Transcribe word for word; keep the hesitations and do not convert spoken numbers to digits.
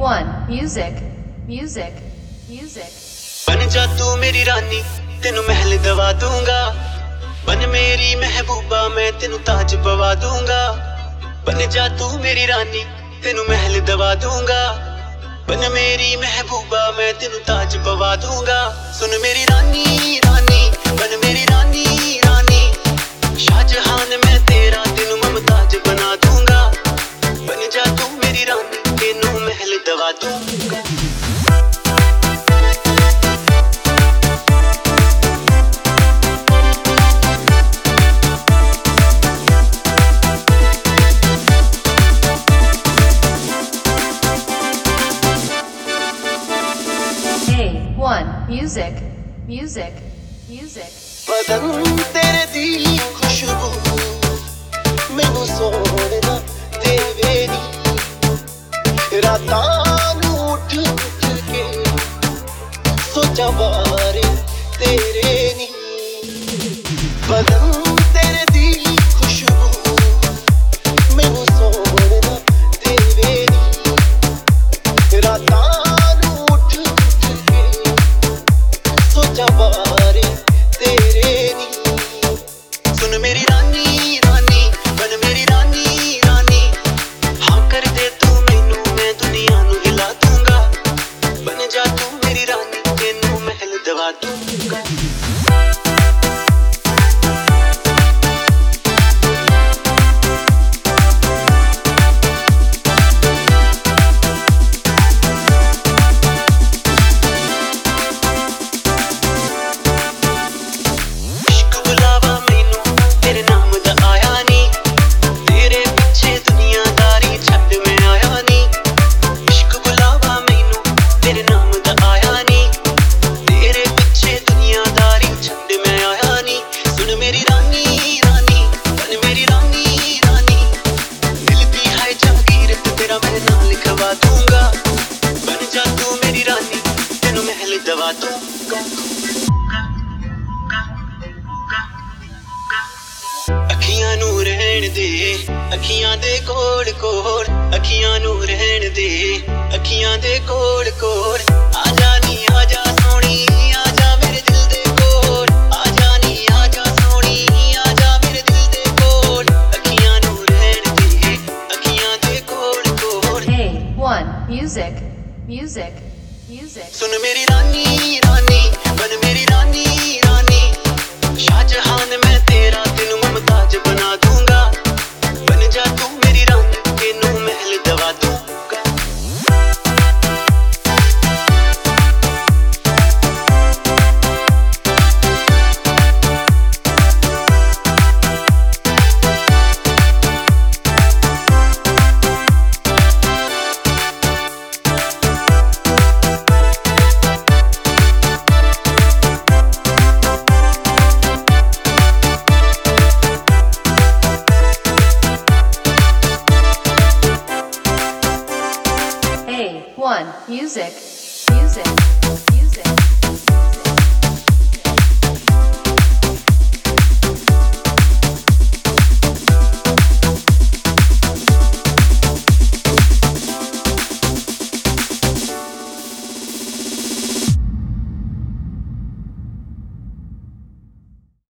one music music music बन जा तू मेरी रानी तेनू महल दवा दूंगा। बन मेरी महबूबा मैं तेनू ताज पवा दूंगा। बन जा तू मेरी रानी तेनू महल दवा दूंगा। बन मेरी महबूबा मैं तेनू ताज पवा दूंगा। सुन मेरी रानी रानी बन मेरी रानी रानी शाहजहान मैं तेरा तेनू ममताज बना दूंगा। बन जा तू मेरी रानी तेनू महल दवा दूंगा। one music music music बदन तेरे दी खुशबू मैनू सोने ना देवे नी। रातां नू उठ उठ के सोचा बारे तेरे नी। बदन तेरे दी खुशबू मैनू सोने ना देवे नी। रातां जवारे तेरे नी। सुन मेरी रानी रानी बन मेरी रानी रानी हाँ कर दे तू मैनू मैं दुनिया नू हिला दूंगा। बन जा तू मेरी रानी तेनू महल दवा दूंगा। दवा दूंगा। अखियां नू रहन दे अखियां दे कोल कोल अखियां नू रहन दे अखियां दे कोल कोल। आजा नी आजा सोनी आजा मेरे दिल दे कोल। आजा नी आजा सोनी आजा मेरे दिल दे कोल। अखियां नू रहन दे अखियां दे कोल कोल। hey one music music music सुन मेरी रानी रानी बन मेरी रानी रानी शाहजहान मैं तेरा तेनू ममताज बना दूंगा। बन जा तू मेरी रानी तेनू महल दवा दूंगा। one music music